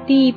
第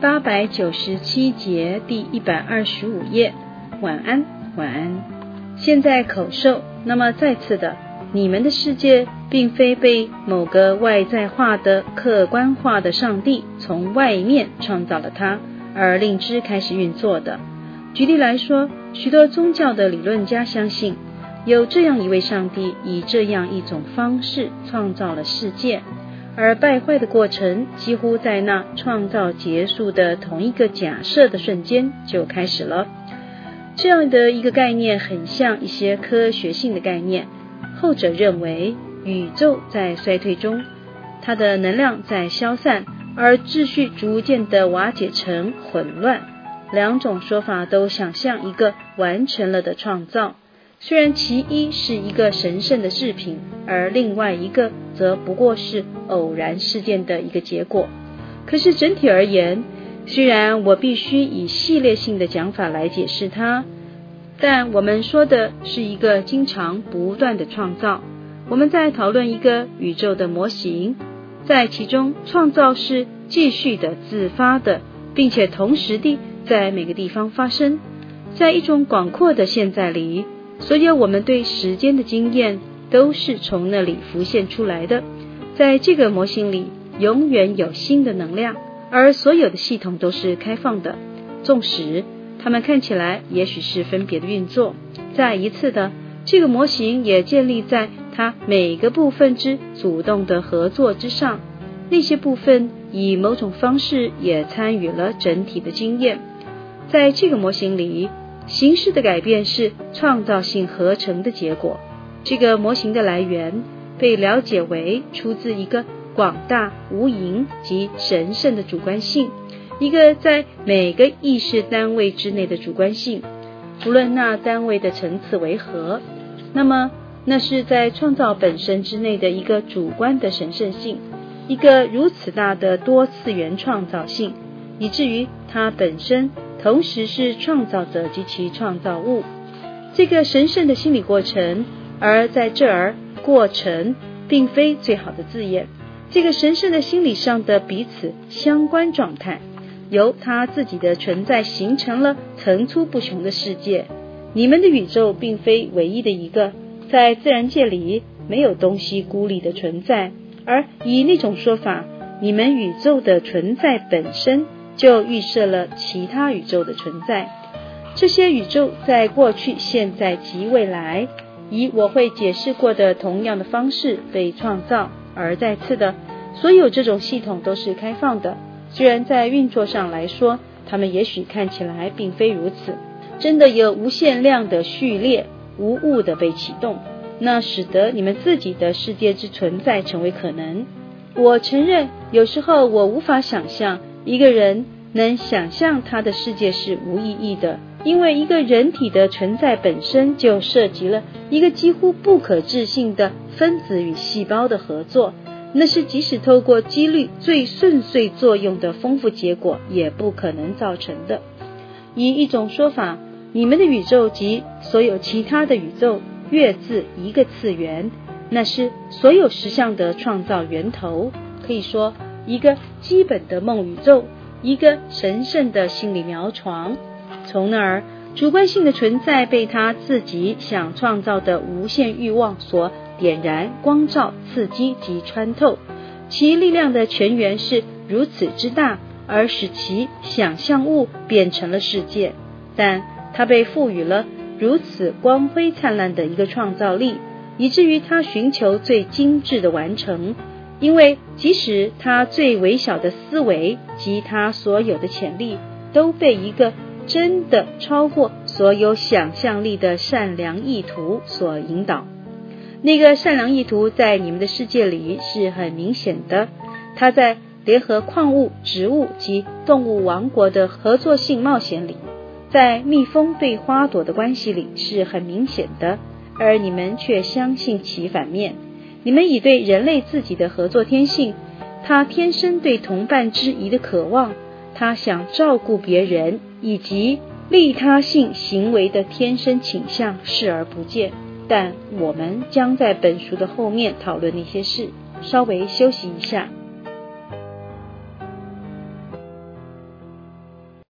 897节第125页。晚安，晚安。现在口授，那么再次的，你们的世界并非被某个外在化的客观化的上帝从外面创造了它而令之开始运作的。举例来说，许多宗教的理论家相信有这样一位上帝以这样一种方式创造了世界，而败坏的过程几乎在那创造结束的同一个假设的瞬间就开始了。这样的一个概念很像一些科学性的概念，后者认为宇宙在衰退中，它的能量在消散，而秩序逐渐的瓦解成混乱。两种说法都想象一个完成了的创造，虽然其一是一个神圣的制品，而另外一个则不过是偶然事件的一个结果。可是整体而言，虽然我必须以系列性的讲法来解释它，但我们说的是一个经常不断的创造。我们在讨论一个宇宙的模型，在其中创造是继续的自发的，并且同时地在每个地方发生。在一种广阔的现在里，所有我们对时间的经验都是从那里浮现出来的。在这个模型里，永远有新的能量，而所有的系统都是开放的，纵使它们看起来也许是分别的运作。再一次的，这个模型也建立在它每个部分之主动的合作之上，那些部分以某种方式也参与了整体的经验。在这个模型里，形式的改变是创造性合成的结果。这个模型的来源被了解为出自一个广大无垠及神圣的主观性，一个在每个意识单位之内的主观性，无论那单位的层次为何，那么那是在创造本身之内的一个主观的神圣性，一个如此大的多次元创造性，以至于它本身同时是创造者及其创造物。这个神圣的心理过程，而在这儿过程并非最好的字眼，这个神圣的心理上的彼此相关状态，由它自己的存在形成了层出不穷的世界。你们的宇宙并非唯一的一个，在自然界里没有东西孤立的存在，而以那种说法，你们宇宙的存在本身就预设了其他宇宙的存在。这些宇宙在过去、现在及未来，以我会解释过的同样的方式被创造。而再次的，所有这种系统都是开放的，虽然在运作上来说，它们也许看起来并非如此。真的有无限量的序列无误的被启动，那使得你们自己的世界之存在成为可能。我承认，有时候我无法想象一个人能想象他的世界是无意义的，因为一个人体的存在本身就涉及了一个几乎不可置信的分子与细胞的合作，那是即使透过几率最顺遂作用的丰富结果也不可能造成的。以一种说法，你们的宇宙及所有其他的宇宙跃自一个次元，那是所有实相的创造源头，可以说一个基本的梦宇宙，一个神圣的心理苗床。从那儿，主观性的存在被他自己想创造的无限欲望所点燃、光照、刺激及穿透，其力量的泉源是如此之大，而使其想象物变成了世界。但它被赋予了如此光辉灿烂的一个创造力，以至于它寻求最精致的完成。因为即使它最微小的思维及它所有的潜力，都被一个真的超过所有想象力的善良意图所引导。那个善良意图在你们的世界里是很明显的，它在联合矿物、植物及动物王国的合作性冒险里，在蜜蜂对花朵的关系里是很明显的，而你们却相信其反面。你们以对人类自己的合作天性，他天生对同伴之谊的渴望，他想照顾别人以及利他性行为的天生倾向视而不见。但我们将在本书的后面讨论那些事。稍微休息一下。